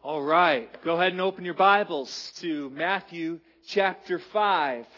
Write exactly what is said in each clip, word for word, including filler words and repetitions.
All right, go ahead and open your Bibles to Matthew chapter five.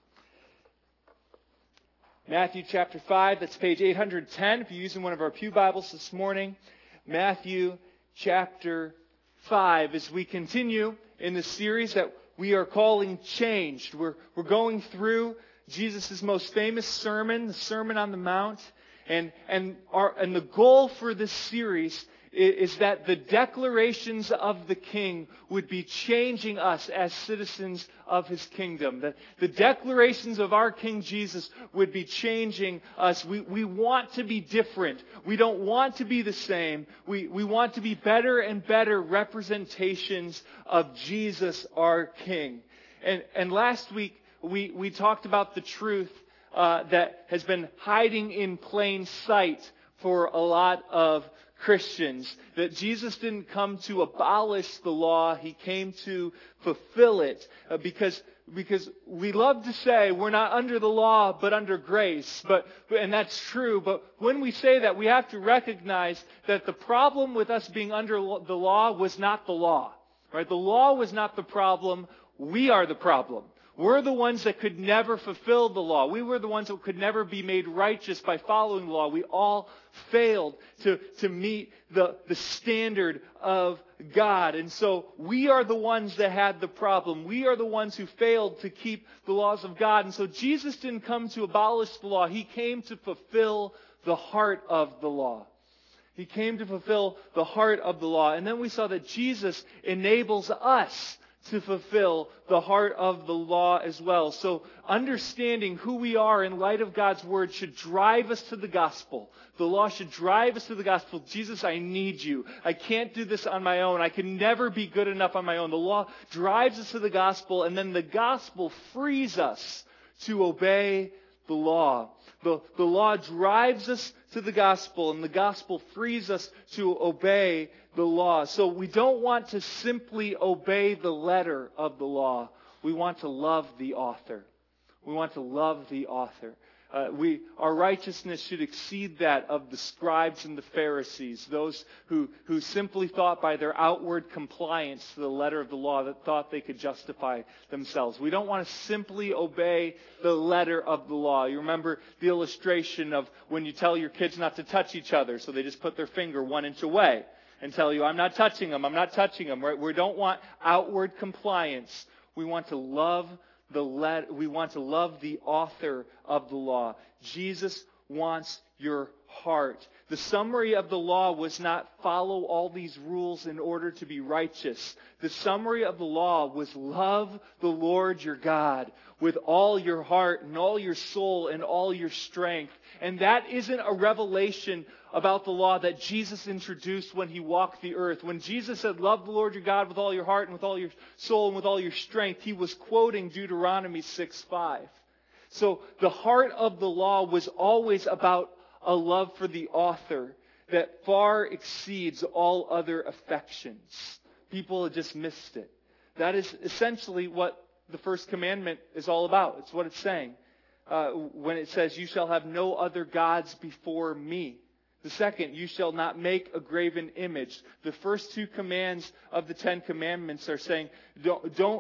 Matthew chapter five, that's page eight hundred ten if you're using one of our pew Bibles this morning. Matthew chapter five, as we continue in the series that we are calling Changed. We're, we're going through Jesus' most famous sermon, the Sermon on the Mount, and, and, our, and the goal for this series is that the declarations of the King would be changing us as citizens of His kingdom. That the declarations of our King Jesus would be changing us. We, we want to be different. We don't want to be the same. We, we want to be better and better representations of Jesus, our King. And, and last week, we, we talked about the truth uh, that has been hiding in plain sight for a lot of Christians, that Jesus didn't come to abolish the law, He came to fulfill it, uh, because because we love to say we're not under the law but under grace, but and that's true, but when we say that, we have to recognize that the problem with us being under the law was not the law, right? The law was not the problem, we are the problem. We're the ones that could never fulfill the law. We were the ones that could never be made righteous by following the law. We all failed to, to meet the, the standard of God. And so we are the ones that had the problem. We are the ones who failed to keep the laws of God. And so Jesus didn't come to abolish the law. He came to fulfill the heart of the law. He came to fulfill the heart of the law. And then we saw that Jesus enables us to fulfill the heart of the law as well. So understanding who we are in light of God's Word should drive us to the gospel. The law should drive us to the gospel. Jesus, I need you. I can't do this on my own. I can never be good enough on my own. The law drives us to the gospel, and then the gospel frees us to obey the law. The, the law drives us to the gospel, and the gospel frees us to obey the law. So we don't want to simply obey the letter of the law. We want to love the author. We want to love the author. Uh, we, our righteousness should exceed that of the scribes and the Pharisees, those who, who simply thought by their outward compliance to the letter of the law that thought they could justify themselves. We don't want to simply obey the letter of the law. You remember the illustration of when you tell your kids not to touch each other, so they just put their finger one inch away and tell you, I'm not touching them, I'm not touching them. Right? We don't want outward compliance. We want to love the let, we want to love the author of the law. Jesus wants your heart. The summary of the law was not follow all these rules in order to be righteous. The summary of the law was love the Lord your God with all your heart and all your soul and all your strength. And that isn't a revelation about the law that Jesus introduced when He walked the earth. When Jesus said, love the Lord your God with all your heart and with all your soul and with all your strength, He was quoting Deuteronomy six five. So the heart of the law was always about a love for the author that far exceeds all other affections. People have just missed it. That is essentially what the first commandment is all about. It's what it's saying. Uh, when it says, you shall have no other gods before me. The second, you shall not make a graven image. The first two commands of the Ten Commandments are saying, don't, don't,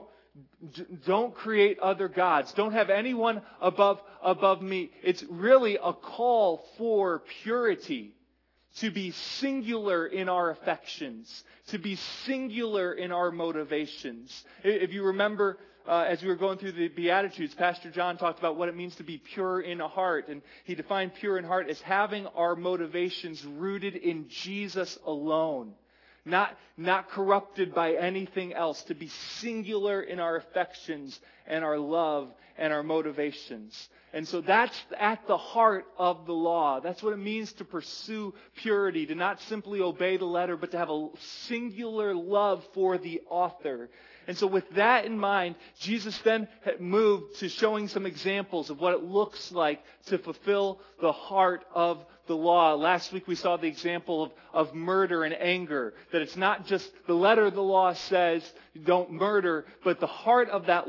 don't create other gods. Don't have anyone above, above me. It's really a call for purity, to be singular in our affections, to be singular in our motivations. If you remember, Uh, as we were going through the Beatitudes, Pastor John talked about what it means to be pure in heart. And he defined pure in heart as having our motivations rooted in Jesus alone. Not, not corrupted by anything else. To be singular in our affections and our love and our motivations. And so that's at the heart of the law. That's what it means to pursue purity. To not simply obey the letter, but to have a singular love for the author. And so with that in mind, Jesus then moved to showing some examples of what it looks like to fulfill the heart of the law. Last week we saw the example of, of murder and anger. That it's not just the letter of the law says don't murder, but the heart of that law is don't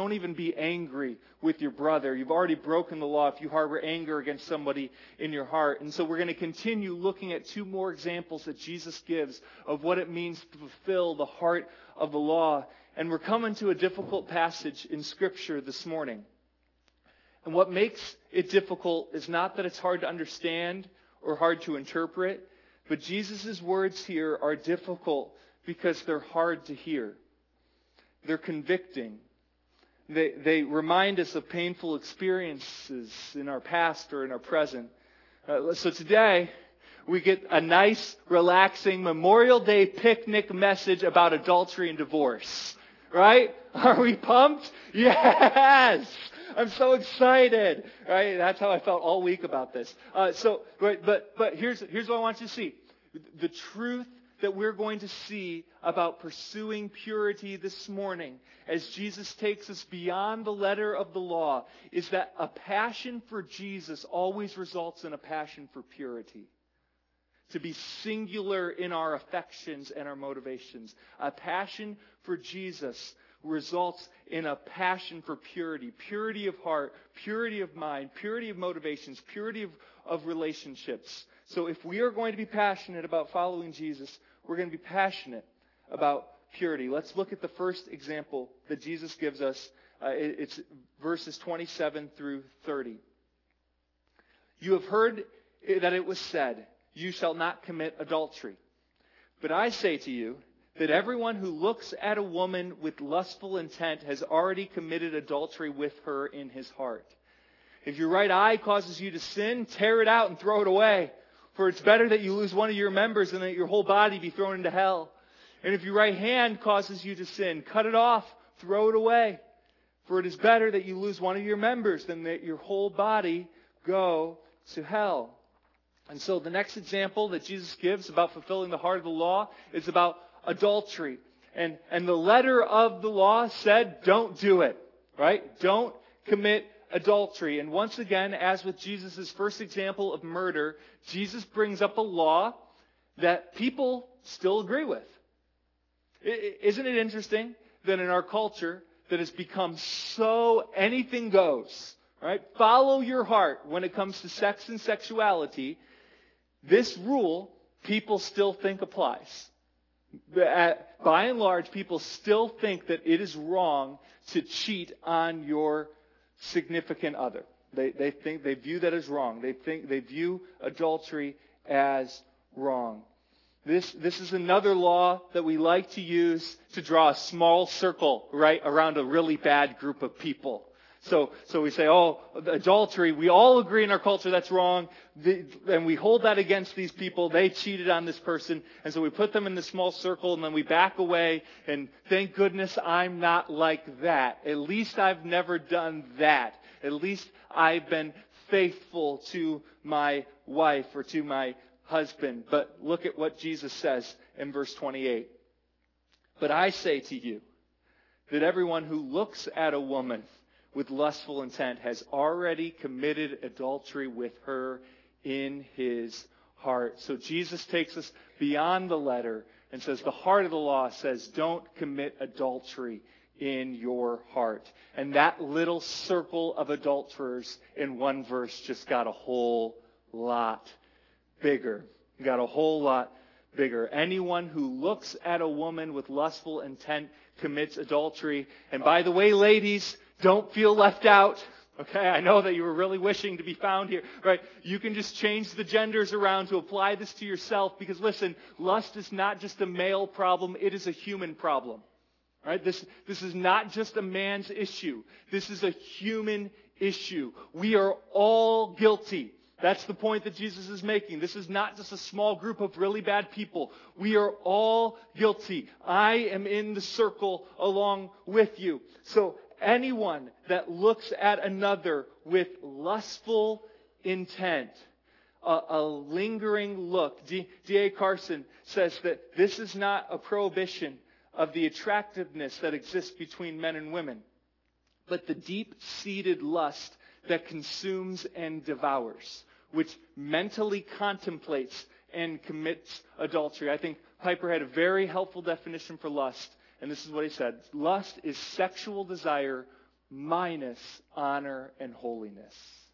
don't even be angry with your brother. You've already broken the law if you harbor anger against somebody in your heart. And so we're going to continue looking at two more examples that Jesus gives of what it means to fulfill the heart of the law. And we're coming to a difficult passage in Scripture this morning. And what makes it difficult is not that it's hard to understand or hard to interpret, but Jesus' words here are difficult because they're hard to hear. They're convicting. They, they remind us of painful experiences in our past or in our present. Uh, so today, we get a nice, relaxing Memorial Day picnic message about adultery and divorce. Right? Are we pumped? Yes! I'm so excited. Right? That's how I felt all week about this. Uh, so, but, but, but here's, here's what I want you to see. The truth that we're going to see about pursuing purity this morning as Jesus takes us beyond the letter of the law is that a passion for Jesus always results in a passion for purity. To be singular in our affections and our motivations. A passion for Jesus results in a passion for purity. Purity of heart, purity of mind, purity of motivations, purity of, of relationships. So if we are going to be passionate about following Jesus, we're going to be passionate about purity. Let's look at the first example that Jesus gives us. Uh, it, it's verses twenty-seven through thirty. You have heard that it was said, "You shall not commit adultery." But I say to you that everyone who looks at a woman with lustful intent has already committed adultery with her in his heart. If your right eye causes you to sin, tear it out and throw it away. For it's better that you lose one of your members than that your whole body be thrown into hell. And if your right hand causes you to sin, cut it off, throw it away. For it is better that you lose one of your members than that your whole body go to hell. And so the next example that Jesus gives about fulfilling the heart of the law is about adultery. And, and the letter of the law said, don't do it, right? Don't commit adultery. And once again, as with Jesus' first example of murder, Jesus brings up a law that people still agree with. Isn't it interesting that in our culture that has become so anything goes, right? Follow your heart when it comes to sex and sexuality. This rule, people still think applies. By and large, people still think that it is wrong to cheat on your significant other. They, they think, they view that as wrong. They think, they view adultery as wrong. This, this is another law that we like to use to draw a small circle, right, around a really bad group of people. So, so we say, oh, adultery, we all agree in our culture that's wrong, the, and we hold that against these people. They cheated on this person, and so we put them in this small circle, and then we back away, and thank goodness I'm not like that. At least I've never done that. At least I've been faithful to my wife or to my husband. But look at what Jesus says in verse twenty-eight. But I say to you that everyone who looks at a woman with lustful intent has already committed adultery with her in his heart. So Jesus takes us beyond the letter and says the heart of the law says don't commit adultery in your heart. And that little circle of adulterers in one verse just got a whole lot bigger. Got a whole lot bigger. Anyone who looks at a woman with lustful intent commits adultery. And by the way, ladies, don't feel left out. Okay, I know that you were really wishing to be found here, right? You can just change the genders around to apply this to yourself because listen, lust is not just a male problem, it is a human problem. Right? This, this is not just a man's issue. This is a human issue. We are all guilty. That's the point that Jesus is making. This is not just a small group of really bad people. We are all guilty. I am in the circle along with you. So anyone that looks at another with lustful intent, a, a lingering look, D A Carson says that this is not a prohibition of the attractiveness that exists between men and women, but the deep-seated lust that consumes and devours, which mentally contemplates and commits adultery. I think Piper had a very helpful definition for lust, and this is what he said. Lust is sexual desire minus honor and holiness.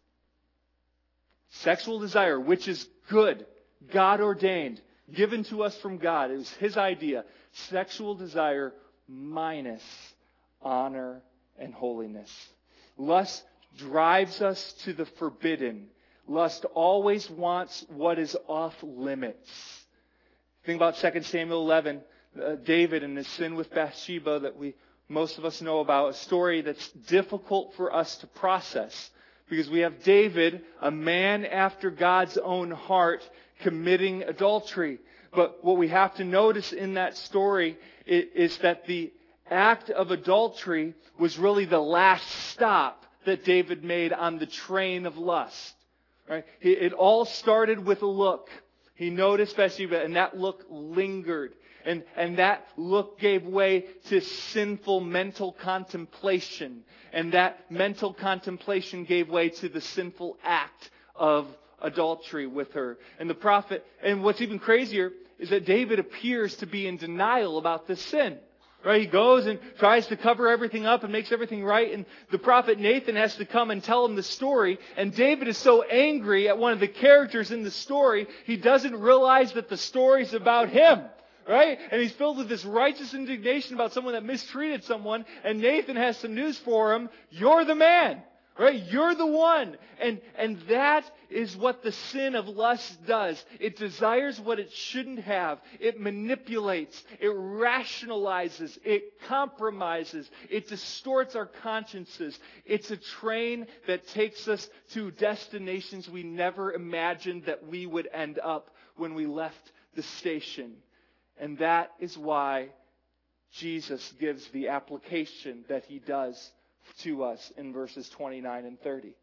Sexual desire, which is good, God ordained, given to us from God. It was His idea. Sexual desire minus honor and holiness. Lust drives us to the forbidden. Lust always wants what is off limits. Think about Second Samuel eleven, uh, David and his sin with Bathsheba that we most of us know about, a story that's difficult for us to process because we have David, a man after God's own heart, committing adultery. But what we have to notice in that story is that the act of adultery was really the last stop that David made on the train of lust. Right? It all started with a look. He noticed Bathsheba, and that look lingered. And, and that look gave way to sinful mental contemplation. And that mental contemplation gave way to the sinful act of adultery with her. And the prophet, and what's even crazier is that David appears to be in denial about this sin. Right? He goes and tries to cover everything up and makes everything right. And the prophet Nathan has to come and tell him the story. And David is so angry at one of the characters in the story, he doesn't realize that the story's about him. Right? And he's filled with this righteous indignation about someone that mistreated someone. And Nathan has some news for him. You're the man. Right? You're the one. And, and that is what the sin of lust does. It desires what it shouldn't have. It manipulates. It rationalizes. It compromises. It distorts our consciences. It's a train that takes us to destinations we never imagined that we would end up when we left the station. And that is why Jesus gives the application that He does to us in verses twenty-nine and thirty.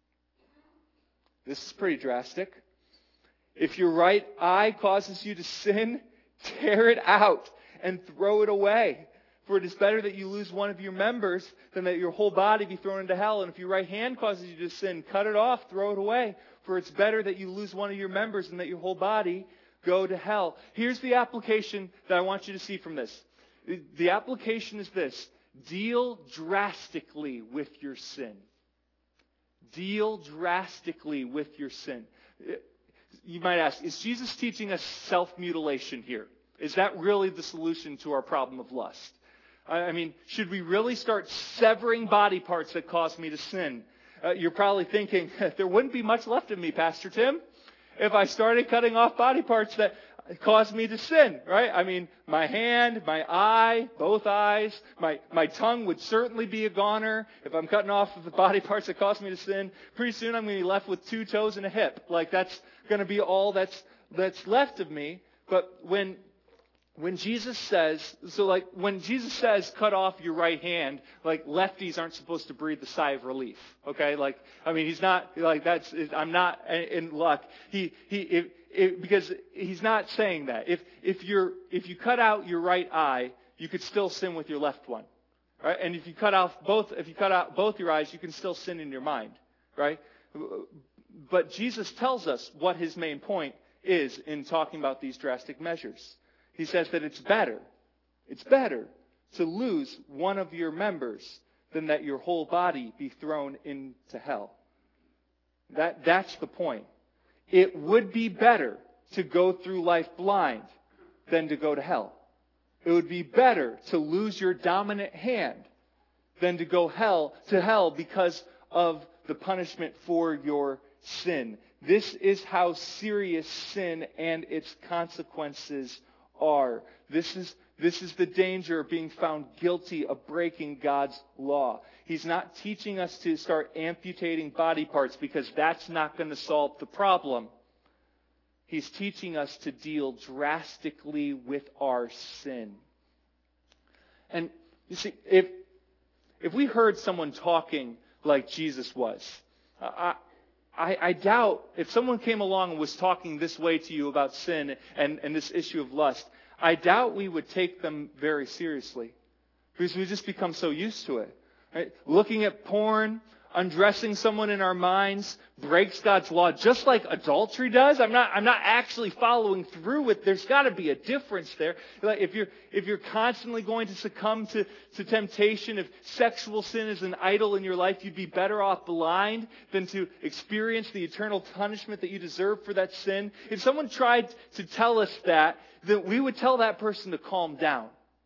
This is pretty drastic. If your right eye causes you to sin, tear it out and throw it away. For it is better that you lose one of your members than that your whole body be thrown into hell. And if your right hand causes you to sin, cut it off, throw it away. For it's better that you lose one of your members than that your whole body go to hell. Here's the application that I want you to see from this. The application is this. Deal drastically with your sin. Deal drastically with your sin. You might ask, is Jesus teaching us self-mutilation here? Is that really the solution to our problem of lust? I mean, should we really start severing body parts that cause me to sin? Uh, you're probably thinking, there wouldn't be much left of me, Pastor Tim, if I started cutting off body parts that caused me to sin, right? I mean, my hand, my eye, both eyes, my, my tongue would certainly be a goner if I'm cutting off the body parts that cause me to sin. Pretty soon I'm going to be left with two toes and a hip. Like that's going to be all that's that's left of me. But when when Jesus says, so like when Jesus says cut off your right hand, like lefties aren't supposed to breathe a sigh of relief. Okay? Like, I mean, he's not, like that's, I'm not in luck. He, he, if, It, because he's not saying that. If if you're if you cut out your right eye, you could still sin with your left one, right? And if you cut off both, if you cut out both your eyes, you can still sin in your mind, right? But Jesus tells us what His main point is in talking about these drastic measures. He says that it's better, it's better to lose one of your members than that your whole body be thrown into hell. That that's the point. It would be better to go through life blind than to go to hell. It would be better to lose your dominant hand than to go hell to hell because of the punishment for your sin. This is how serious sin and its consequences are. This is This is the danger of being found guilty of breaking God's law. He's not teaching us to start amputating body parts because that's not going to solve the problem. He's teaching us to deal drastically with our sin. And you see, if if we heard someone talking like Jesus was, I, I, I doubt if someone came along and was talking this way to you about sin and, and this issue of lust, I doubt we would take them very seriously because we just become so used to it. Right? Looking at porn undressing someone in our minds breaks God's law just like adultery does. I'm not, I'm not actually following through with, there's got to be a difference there. Like if you're, if you're constantly going to succumb to, to temptation, if sexual sin is an idol in your life, you'd be better off blind than to experience the eternal punishment that you deserve for that sin. If someone tried to tell us that, then we would tell that person to calm down.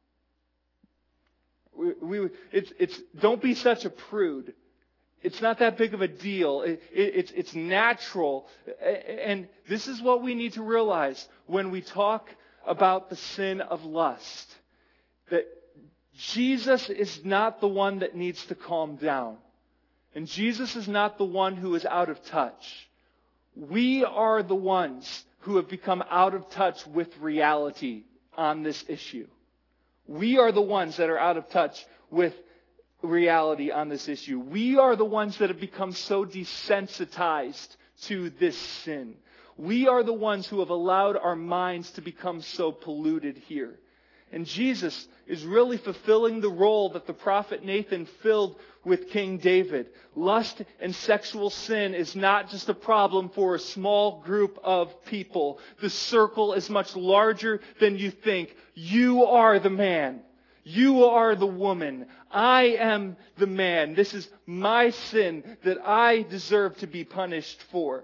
We, we, it's, it's, don't be such a prude. It's not that big of a deal. It, it, it's, it's natural. And this is what we need to realize when we talk about the sin of lust. That Jesus is not the one that needs to calm down. And Jesus is not the one who is out of touch. We are the ones who have become out of touch with reality on this issue. We are the ones that are out of touch with reality on this issue. We are the ones that have become so desensitized to this sin. We are the ones who have allowed our minds to become so polluted here. And Jesus is really fulfilling the role that the prophet Nathan filled with King David. Lust and sexual sin is not just a problem for a small group of people. The circle is much larger than you think. You are the man. You are the woman. I am the man. This is my sin that I deserve to be punished for.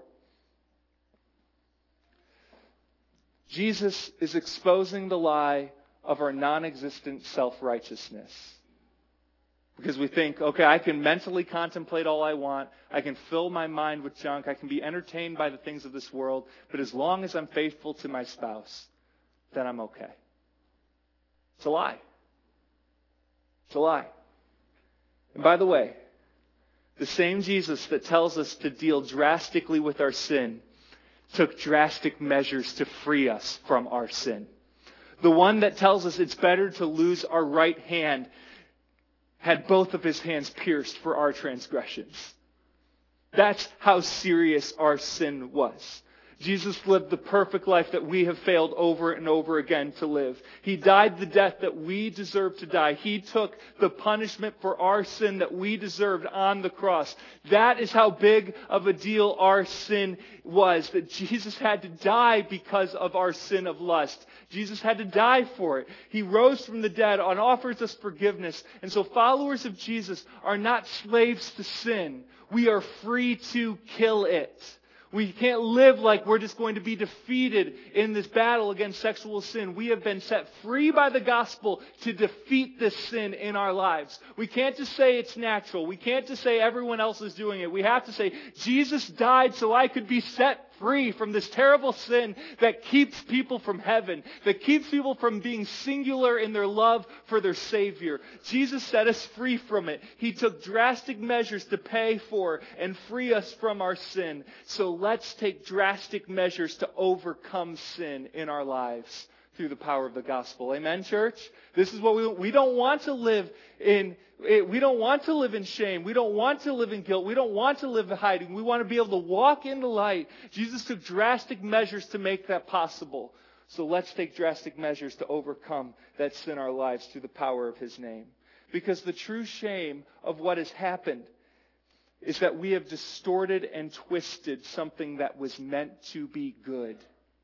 Jesus is exposing the lie of our non-existent self-righteousness. Because we think, okay, I can mentally contemplate all I want. I can fill my mind with junk. I can be entertained by the things of this world. But as long as I'm faithful to my spouse, then I'm okay. It's a lie. It's a lie. And by the way, the same Jesus that tells us to deal drastically with our sin took drastic measures to free us from our sin. The one that tells us it's better to lose our right hand had both of his hands pierced for our transgressions. That's how serious our sin was. Jesus lived the perfect life that we have failed over and over again to live. He died the death that we deserve to die. He took the punishment for our sin that we deserved on the cross. That is how big of a deal our sin was, that Jesus had to die because of our sin of lust. Jesus had to die for it. He rose from the dead and offers us forgiveness. And so followers of Jesus are not slaves to sin. We are free to kill it. We can't live like we're just going to be defeated in this battle against sexual sin. We have been set free by the gospel to defeat this sin in our lives. We can't just say it's natural. We can't just say everyone else is doing it. We have to say, Jesus died so I could be set free from this terrible sin that keeps people from heaven, that keeps people from being singular in their love for their Savior. Jesus set us free from it. He took drastic measures to pay for and free us from our sin. So let's take drastic measures to overcome sin in our lives through the power of the gospel. Amen, church? This is what we we don't want to live in. We don't want to live in shame. We don't want to live in guilt. We don't want to live in hiding. We want to be able to walk in the light. Jesus took drastic measures to make that possible. So let's take drastic measures to overcome that sin in our lives through the power of His name. Because the true shame of what has happened is that we have distorted and twisted something that was meant to be good.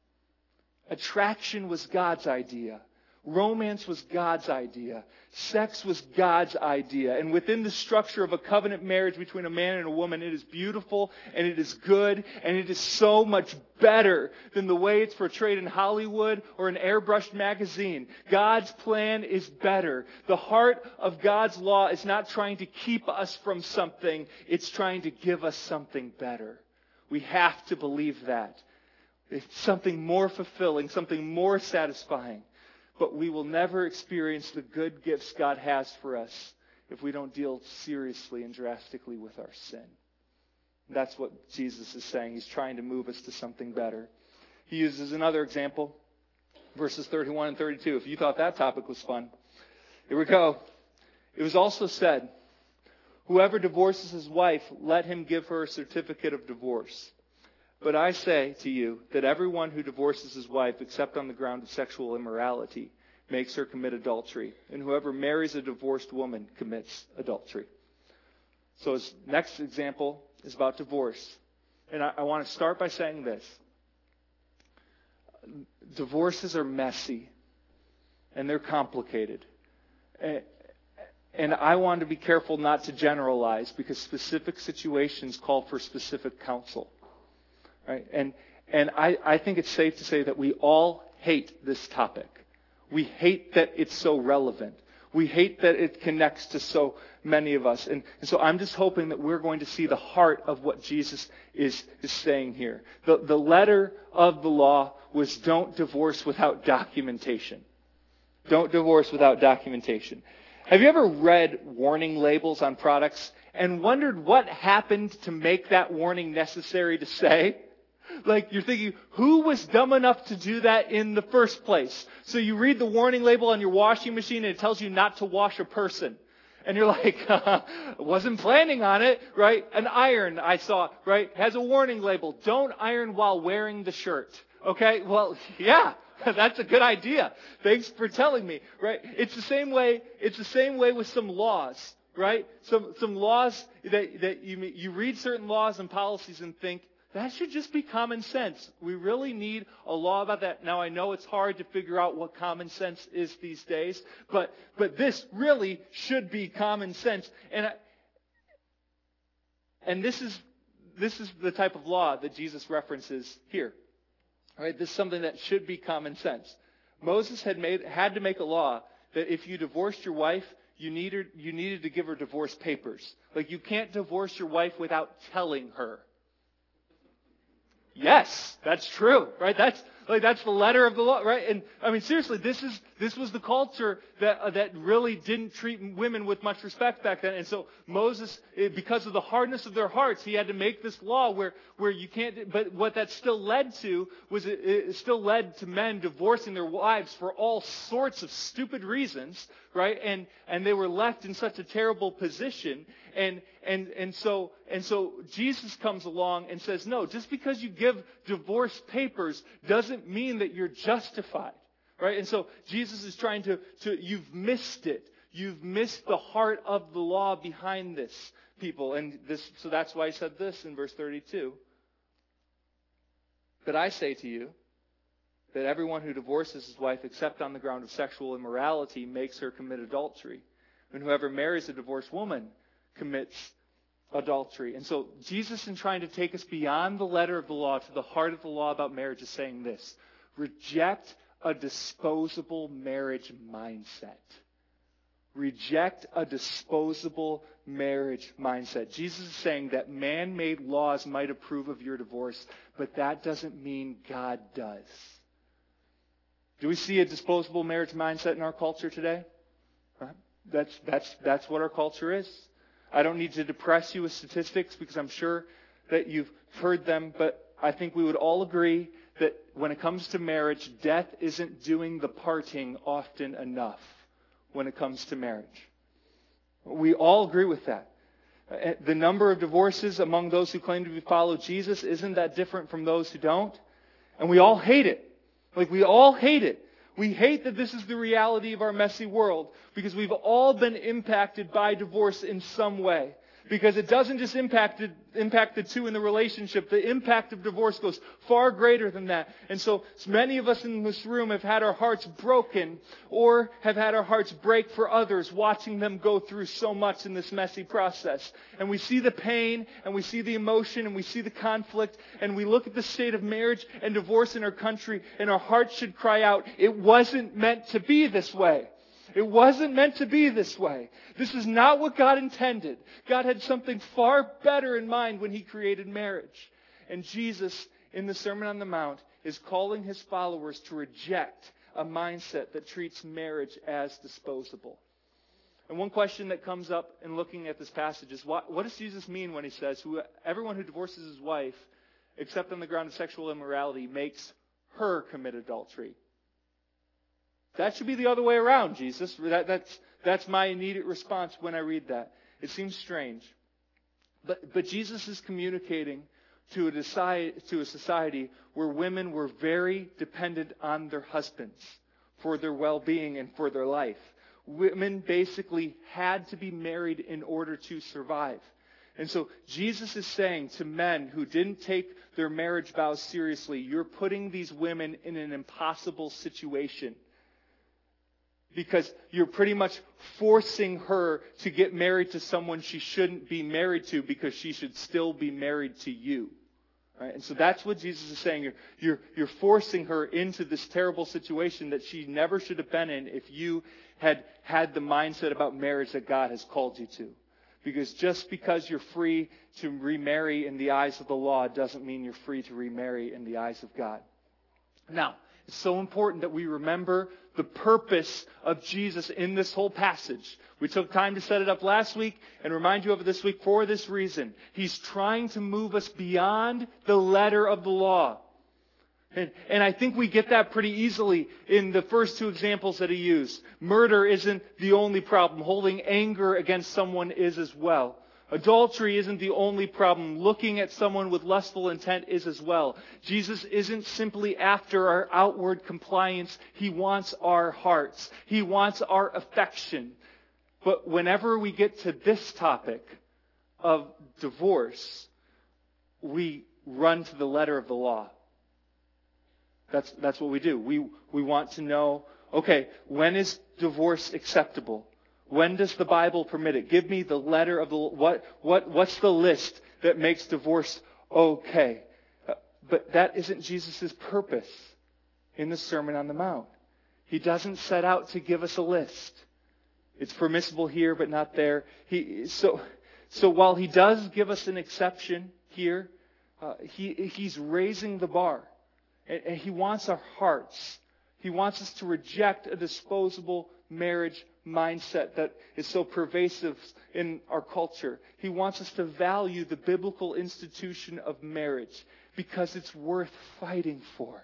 Attraction was God's idea. Romance was God's idea. Sex was God's idea. And within the structure of a covenant marriage between a man and a woman, it is beautiful and it is good and it is so much better than the way it's portrayed in Hollywood or an airbrushed magazine. God's plan is better. The heart of God's law is not trying to keep us from something. It's trying to give us something better. We have to believe that. It's something more fulfilling, something more satisfying. But we will never experience the good gifts God has for us if we don't deal seriously and drastically with our sin. That's what Jesus is saying. He's trying to move us to something better. He uses another example, verses thirty-one and thirty-two. If you thought that topic was fun. Here we go. It was also said, whoever divorces his wife, let him give her a certificate of divorce. But I say to you that everyone who divorces his wife, except on the ground of sexual immorality, makes her commit adultery. And whoever marries a divorced woman commits adultery. So his next example is about divorce. And I, I want to start by saying this. Divorces are messy. And they're complicated. And, and I want to be careful not to generalize because specific situations call for specific counsel. Right? And and I, I think it's safe to say that we all hate this topic. We hate that it's so relevant. We hate that it connects to so many of us. And, and so I'm just hoping that we're going to see the heart of what Jesus is, is saying here. The, the letter of the law was don't divorce without documentation. Don't divorce without documentation. Have you ever read warning labels on products and wondered what happened to make that warning necessary to say? Like, you're thinking, who was dumb enough to do that in the first place? So you read the warning label on your washing machine and it tells you not to wash a person. And you're like, I wasn't planning on it, right? An iron I saw, right, has a warning label. Don't iron while wearing the shirt. Okay? Well, yeah, that's a good idea. Thanks for telling me, right? It's the same way, it's the same way with some laws, right? Some, some laws that, that you, you read certain laws and policies and think, that should just be common sense. We really need a law about that. Now, I know it's hard to figure out what common sense is these days, but but this really should be common sense. And I, and this is this is the type of law that Jesus references here. All right, this is something that should be common sense. Moses had made had to make a law that if you divorced your wife, you needed you needed to give her divorce papers. Like, you can't divorce your wife without telling her. Yes, that's true, right? That's like that's the letter of the law, right? And I mean, seriously, this is this was the culture that uh, that really didn't treat women with much respect back then. And so Moses, because of the hardness of their hearts, he had to make this law where where you can't. But what that still led to was it, it still led to men divorcing their wives for all sorts of stupid reasons, right? And and they were left in such a terrible position. And and and so and so Jesus comes along and says, no, just because you give divorce papers doesn't mean that you're justified, right? And so Jesus is trying to, to you've missed it. You've missed the heart of the law behind this, people. And this, so that's why he said this in verse thirty-two. But I say to you that everyone who divorces his wife except on the ground of sexual immorality makes her commit adultery. And whoever marries a divorced woman commits adultery. And so Jesus, in trying to take us beyond the letter of the law to the heart of the law about marriage, is saying this: reject a disposable marriage mindset. Reject a disposable marriage mindset. Jesus is saying that man-made laws might approve of your divorce, but that doesn't mean God does. Do we see a disposable marriage mindset in our culture today? Right? That's that's that's what our culture is. I don't need to depress you with statistics because I'm sure that you've heard them, but I think we would all agree that when it comes to marriage, death isn't doing the parting often enough when it comes to marriage. We all agree with that. The number of divorces among those who claim to follow Jesus isn't that different from those who don't. And we all hate it. Like, we all hate it. We hate that this is the reality of our messy world because we've all been impacted by divorce in some way. Because it doesn't just impact the, impact the two in the relationship. The impact of divorce goes far greater than that. And so many of us in this room have had our hearts broken or have had our hearts break for others, watching them go through so much in this messy process. And we see the pain and we see the emotion and we see the conflict and we look at the state of marriage and divorce in our country and our hearts should cry out, it wasn't meant to be this way. It wasn't meant to be this way. This is not what God intended. God had something far better in mind when He created marriage. And Jesus, in the Sermon on the Mount, is calling His followers to reject a mindset that treats marriage as disposable. And one question that comes up in looking at this passage is, what, what does Jesus mean when He says, Who, everyone who divorces his wife, except on the ground of sexual immorality, makes her commit adultery? That should be the other way around, Jesus. That, that's, that's my immediate response when I read that. It seems strange. But, but Jesus is communicating to a, decide, to a society where women were very dependent on their husbands for their well-being and for their life. Women basically had to be married in order to survive. And so Jesus is saying to men who didn't take their marriage vows seriously, you're putting these women in an impossible situation. Because you're pretty much forcing her to get married to someone she shouldn't be married to because she should still be married to you. Right? And so that's what Jesus is saying. You're, you're, you're forcing her into this terrible situation that she never should have been in if you had had the mindset about marriage that God has called you to. Because just because you're free to remarry in the eyes of the law doesn't mean you're free to remarry in the eyes of God. Now, it's so important that we remember the purpose of Jesus in this whole passage. We took time to set it up last week and remind you of it this week for this reason. He's trying to move us beyond the letter of the law. And, and I think we get that pretty easily in the first two examples that he used. Murder isn't the only problem. Holding anger against someone is as well. Adultery isn't the only problem. Looking at someone with lustful intent is as well. Jesus isn't simply after our outward compliance. He wants our hearts. He wants our affection. But whenever we get to this topic of divorce, we run to the letter of the law. That's, that's what we do. We, we want to know, okay, when is divorce acceptable? When does the Bible permit it? Give me the letter of the, what, what, what's the list that makes divorce okay? Uh, but that isn't Jesus' purpose in the Sermon on the Mount. He doesn't set out to give us a list. It's permissible here, but not there. He, so, so while he does give us an exception here, uh, he, he's raising the bar. And, and he wants our hearts. He wants us to reject a disposable marriage mindset that is so pervasive in our culture. He wants us to value the biblical institution of marriage because it's worth fighting for.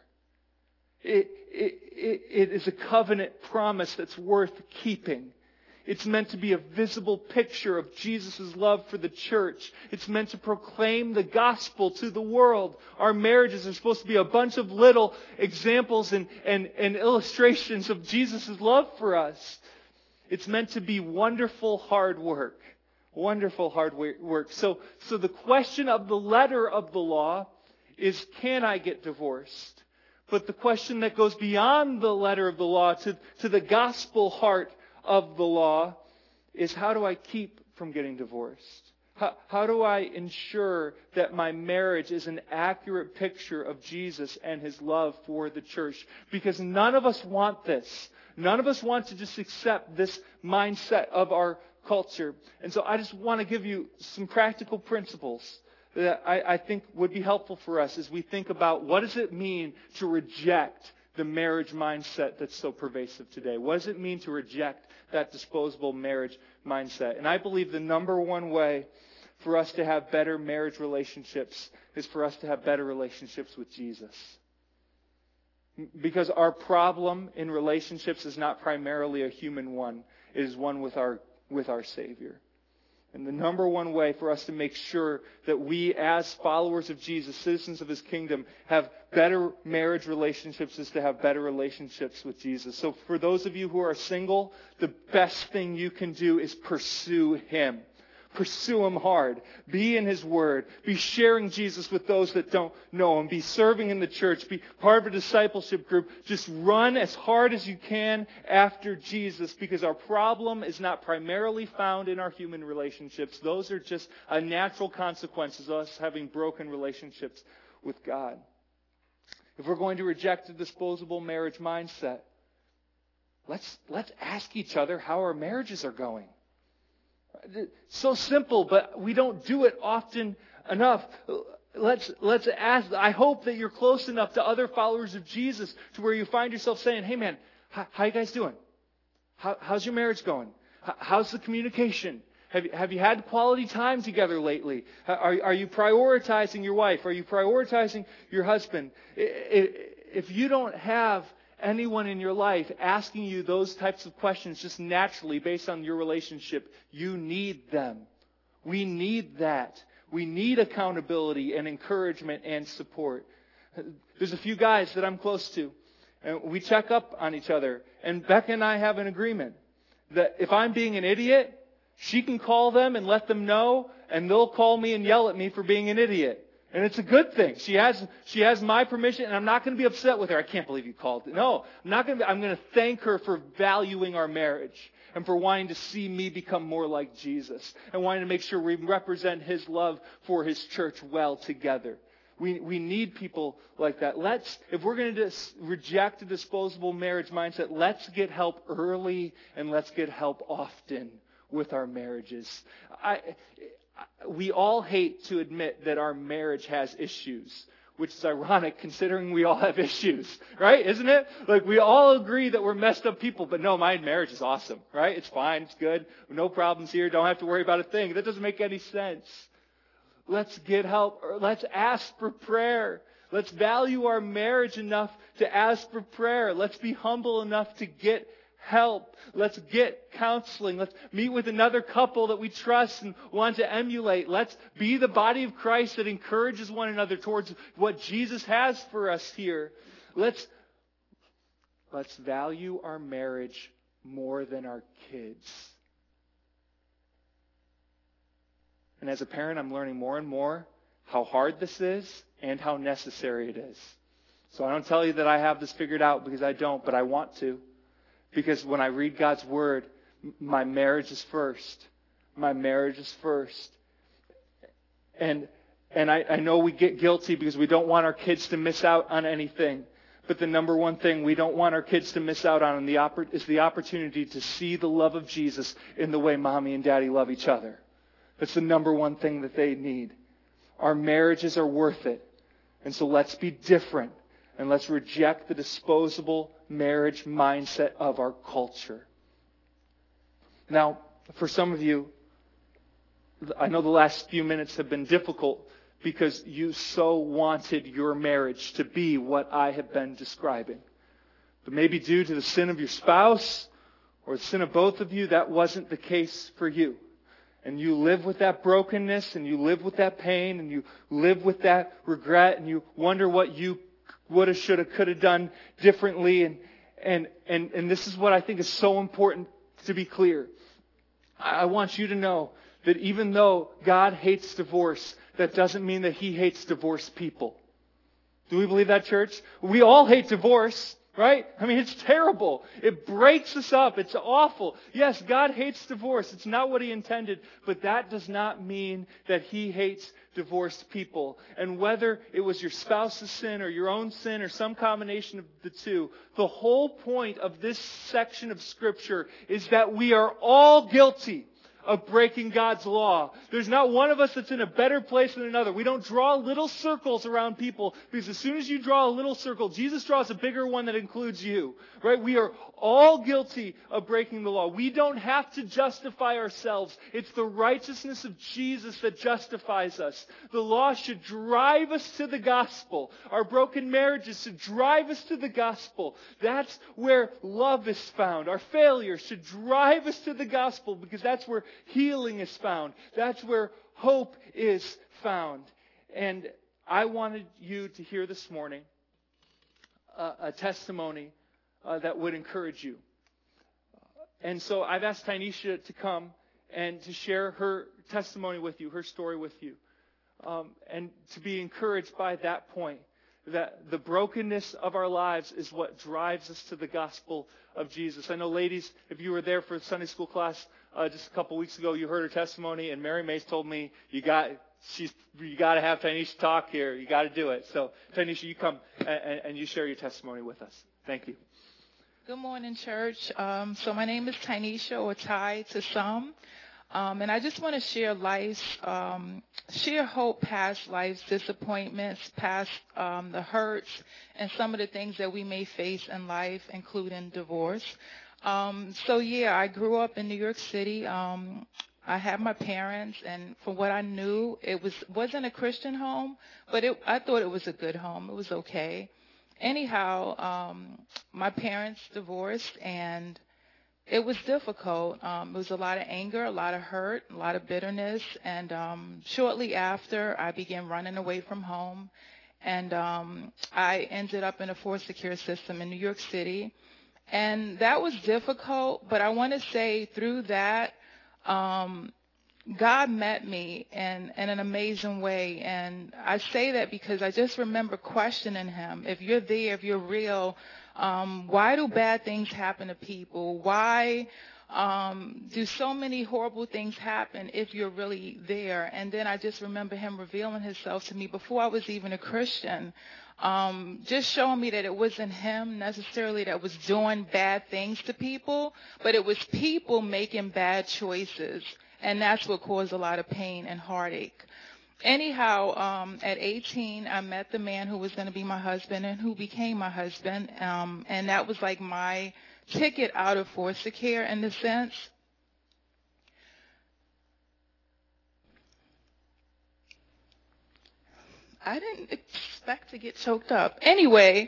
It, it, it, it is a covenant promise that's worth keeping. It's meant to be a visible picture of Jesus' love for the church. It's meant to proclaim the gospel to the world. Our marriages are supposed to be a bunch of little examples and, and, and illustrations of Jesus' love for us. It's meant to be wonderful hard work. Wonderful hard work. So, so the question of the letter of the law is, can I get divorced? But the question that goes beyond the letter of the law to, to the gospel heart of the law is, how do I keep from getting divorced? How, how do I ensure that my marriage is an accurate picture of Jesus and His love for the church? Because none of us want this. None of us want to just accept this mindset of our culture. And so I just want to give you some practical principles that I, I think would be helpful for us as we think about what does it mean to reject the marriage mindset that's so pervasive today. What does it mean to reject that disposable marriage mindset? And I believe the number one way for us to have better marriage relationships is for us to have better relationships with Jesus. Because our problem in relationships is not primarily a human one. It is one with our, with our Savior. And the number one way for us to make sure that we, as followers of Jesus, citizens of His kingdom, have better marriage relationships is to have better relationships with Jesus. So for those of you who are single, the best thing you can do is pursue Him. Pursue Him hard. Be in His Word. Be sharing Jesus with those that don't know Him. Be serving in the church. Be part of a discipleship group. Just run as hard as you can after Jesus, because our problem is not primarily found in our human relationships. Those are just a natural consequence of us having broken relationships with God. If we're going to reject a disposable marriage mindset, let's, let's ask each other how our marriages are going. So simple, but we don't do it often enough. Let's let's ask. I hope that you're close enough to other followers of Jesus to where you find yourself saying, "Hey, man, how, how you guys doing? How, how's your marriage going? How, how's the communication? Have you, have you had quality time together lately? Are are you prioritizing your wife? Are you prioritizing your husband? If you don't have anyone in your life asking you those types of questions just naturally based on your relationship, you need them. We need that. We need accountability and encouragement and support. There's a few guys that I'm close to, and we check up on each other. And Becca and I have an agreement that if I'm being an idiot, she can call them and let them know, and they'll call me and yell at me for being an idiot. And it's a good thing. She has she has my permission, and I'm not going to be upset with her. I can't believe you called. No, I'm not going to. I'm going to thank her for valuing our marriage and for wanting to see me become more like Jesus and wanting to make sure we represent His love for His church well together. We we need people like that. Let's, if we're going to dis, reject a disposable marriage mindset, let's get help early and let's get help often with our marriages. I. We all hate to admit that our marriage has issues, which is ironic considering we all have issues, right? Isn't it? Like, we all agree that we're messed up people, but no, my marriage is awesome, right? It's fine, it's good, no problems here, don't have to worry about a thing. That doesn't make any sense. Let's get help, or let's ask for prayer. Let's value our marriage enough to ask for prayer. Let's be humble enough to get help. Let's get counseling. Let's meet with another couple that we trust and want to emulate. Let's be the body of Christ that encourages one another towards what Jesus has for us here. Let's, let's value our marriage more than our kids. And as a parent, I'm learning more and more how hard this is and how necessary it is. So I don't tell you that I have this figured out, because I don't, but I want to. Because when I read God's Word, my marriage is first. My marriage is first. And and I, I know we get guilty because we don't want our kids to miss out on anything. But the number one thing we don't want our kids to miss out on the oppor- is the opportunity to see the love of Jesus in the way mommy and daddy love each other. That's the number one thing that they need. Our marriages are worth it. And so let's be different. And let's reject the disposable marriage mindset of our culture. Now, for some of you, I know the last few minutes have been difficult because you so wanted your marriage to be what I have been describing. But maybe due to the sin of your spouse or the sin of both of you, that wasn't the case for you. And you live with that brokenness, and you live with that pain, and you live with that regret, and you wonder what you woulda, shoulda, coulda done differently. And, and, and, and this is what I think is so important to be clear. I want you to know that even though God hates divorce, that doesn't mean that He hates divorced people. Do we believe that, church? We all hate divorce, right? I mean, it's terrible. It breaks us up. It's awful. Yes, God hates divorce. It's not what He intended. But that does not mean that He hates divorced people. And whether it was your spouse's sin or your own sin or some combination of the two, the whole point of this section of Scripture is that we are all guilty of breaking God's law. There's not one of us that's in a better place than another. We don't draw little circles around people, because as soon as you draw a little circle, Jesus draws a bigger one that includes you. Right? We are all guilty of breaking the law. We don't have to justify ourselves. It's the righteousness of Jesus that justifies us. The law should drive us to the gospel. Our broken marriages should drive us to the gospel. That's where love is found. Our failures should drive us to the gospel, because that's where healing is found. That's where hope is found. And I wanted you to hear this morning a, a testimony uh, that would encourage you. And so I've asked Tynesha to come and to share her testimony with you, her story with you, um, and to be encouraged by that point, that the brokenness of our lives is what drives us to the gospel of Jesus. I know, ladies, if you were there for Sunday school class uh, just a couple weeks ago, you heard her testimony, and Mary Mace told me you got she's you got to have Tynesha talk here. You got to do it. So, Tynesha, you come and, and you share your testimony with us. Thank you. Good morning, church. Um, so my name is Tynesha, or Ty to some. Um, and I just want to share life's, um, share hope past life's disappointments, past um, the hurts, and some of the things that we may face in life, including divorce. Um, so, yeah, I grew up in New York City. Um, I had my parents, and from what I knew, it was, wasn't a Christian home, but it, I thought it was a good home. It was okay. Anyhow, um, my parents divorced, and it was difficult. Um, it was a lot of anger, a lot of hurt, a lot of bitterness. And um, shortly after, I began running away from home. And um, I ended up in a foster care system in New York City. And that was difficult. But I want to say through that, um, God met me in, in an amazing way. And I say that because I just remember questioning him. If you're there, if you're real, um, why do bad things happen to people? Why um, do so many horrible things happen if you're really there? And then I just remember him revealing himself to me before I was even a Christian. Um, just showing me that it wasn't him necessarily that was doing bad things to people, but it was people making bad choices. And that's what caused a lot of pain and heartache. Anyhow, um, at eighteen, I met the man who was going to be my husband and who became my husband. Um, and that was like my ticket out of foster care in a sense. I didn't expect to get choked up. Anyway,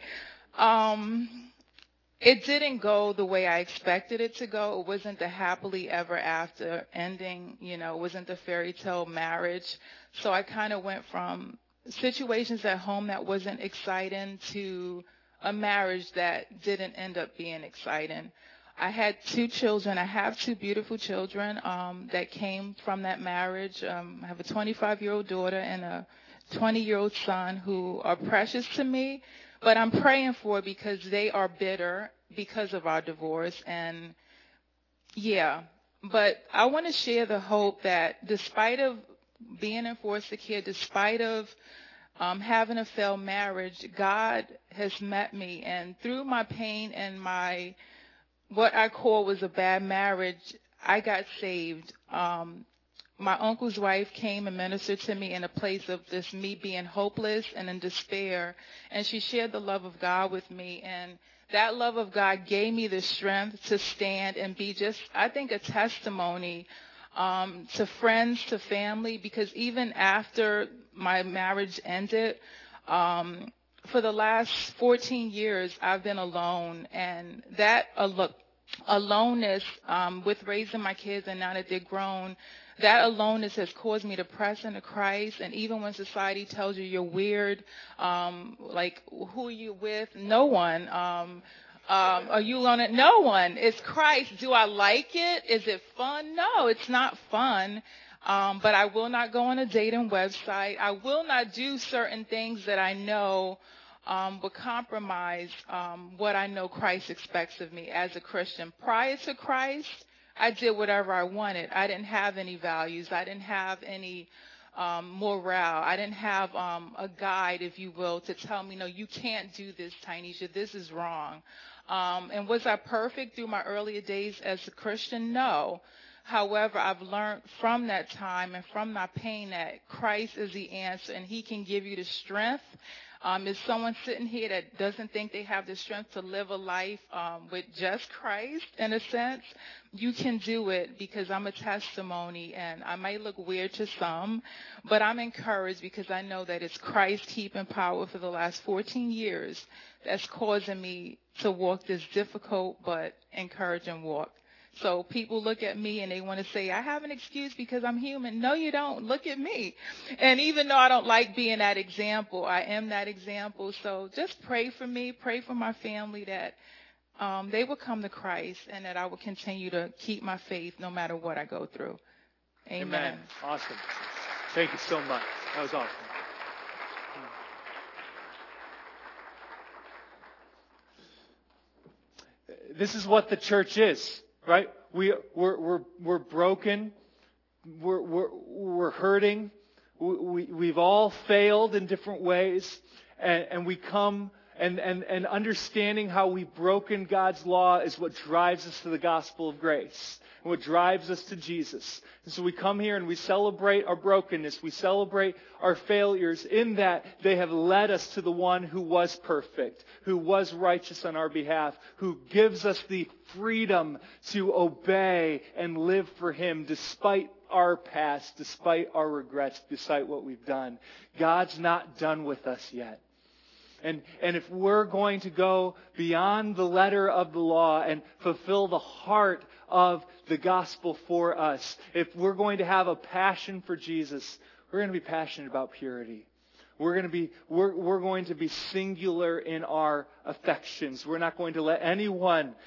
um, it didn't go the way I expected it to go. It wasn't the happily ever after ending, you know, it wasn't the fairy tale marriage. So I kind of went from situations at home that wasn't exciting to a marriage that didn't end up being exciting. I had two children. I have two beautiful children um, that came from that marriage. Um, I have a twenty-five-year-old daughter and a twenty-year-old son who are precious to me. But I'm praying for because they are bitter because of our divorce. And yeah, but I want to share the hope that despite of being in foster care, despite of um, having a failed marriage, God has met me. And through my pain and my, what I call was a bad marriage, I got saved. Um, My uncle's wife came and ministered to me in a place of this me being hopeless and in despair. And she shared the love of God with me. And that love of God gave me the strength to stand and be just, I think, a testimony um, to friends, to family. Because even after my marriage ended, um, for the last fourteen years, I've been alone. And that al- aloneness um, with raising my kids and now that they're grown, that aloneness has caused me to press into Christ. And even when society tells you you're weird, um, like, who are you with? No one. Um, um, are you on it? No one. It's Christ. Do I like it? Is it fun? No, it's not fun. Um, but I will not go on a dating website. I will not do certain things that I know um, would compromise um, what I know Christ expects of me as a Christian. Prior to Christ, I did whatever I wanted. I didn't have any values. I didn't have any um, morale. I didn't have um, a guide, if you will, to tell me, no, you can't do this, Tynesha. This is wrong. Um, and was I perfect through my earlier days as a Christian? No. However, I've learned from that time and from my pain that Christ is the answer, and he can give you the strength. Um, is someone sitting here that doesn't think they have the strength to live a life um, with just Christ, in a sense? You can do it because I'm a testimony, and I might look weird to some, but I'm encouraged because I know that it's Christ keeping power for the last fourteen years that's causing me to walk this difficult but encouraging walk. So people look at me and they want to say, I have an excuse because I'm human. No, you don't. Look at me. And even though I don't like being that example, I am that example. So just pray for me, pray for my family that um, they will come to Christ and that I will continue to keep my faith no matter what I go through. Amen. Amen. Awesome. Thank you so much. That was awesome. This is what the church is. Right? We, we're, we're, we're broken. We're, we're, we're hurting. We, we've all failed in different ways. And, and we come and, and, and understanding how we've broken God's law is what drives us to the gospel of grace. And what drives us to Jesus. And so we come here and we celebrate our brokenness. We celebrate our failures in that they have led us to the one who was perfect, who was righteous on our behalf, who gives us the freedom to obey and live for him despite our past, despite our regrets, despite what we've done. God's not done with us yet. And, and if we're going to go beyond the letter of the law and fulfill the heart of the gospel for us, if we're going to have a passion for Jesus, we're going to be passionate about purity. We're going to be, we're, we're going to be singular in our affections. We're not going to let anyone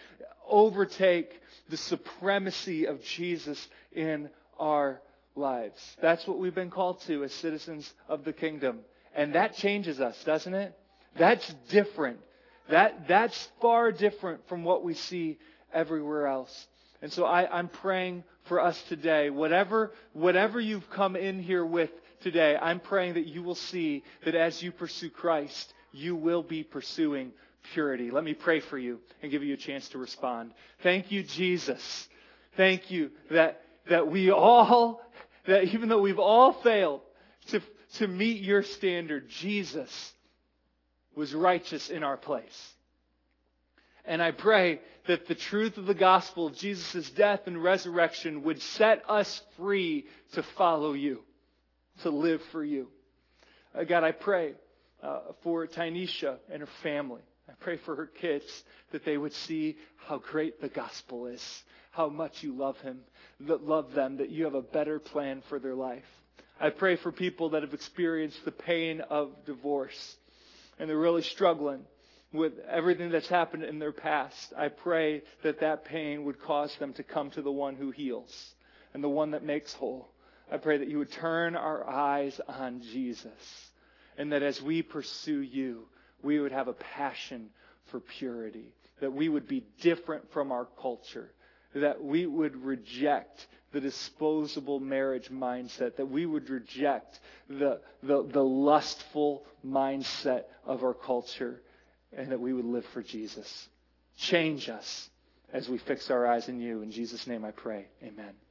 overtake the supremacy of Jesus in our lives. That's what we've been called to as citizens of the kingdom. And that changes us, doesn't it? That's different. That, that's far different from what we see everywhere else. And so I, I'm praying for us today. Whatever, whatever you've come in here with today, I'm praying that you will see that as you pursue Christ, you will be pursuing purity. Let me pray for you and give you a chance to respond. Thank you, Jesus. Thank you that, that we all, that even though we've all failed to, to meet your standard, Jesus was righteous in our place. And I pray that the truth of the gospel of Jesus' death and resurrection would set us free to follow you, to live for you. Uh, God, I pray uh, for Tynesha and her family. I pray for her kids that they would see how great the gospel is, how much you love him, that love them, that you have a better plan for their life. I pray for people that have experienced the pain of divorce and they're really struggling with everything that's happened in their past. I pray that that pain would cause them to come to the one who heals and the one that makes whole. I pray that you would turn our eyes on Jesus and that as we pursue you, we would have a passion for purity, that we would be different from our culture, that we would reject the disposable marriage mindset, that we would reject the, the, the lustful mindset of our culture, and that we would live for Jesus. Change us as we fix our eyes in you. In Jesus' name I pray. Amen.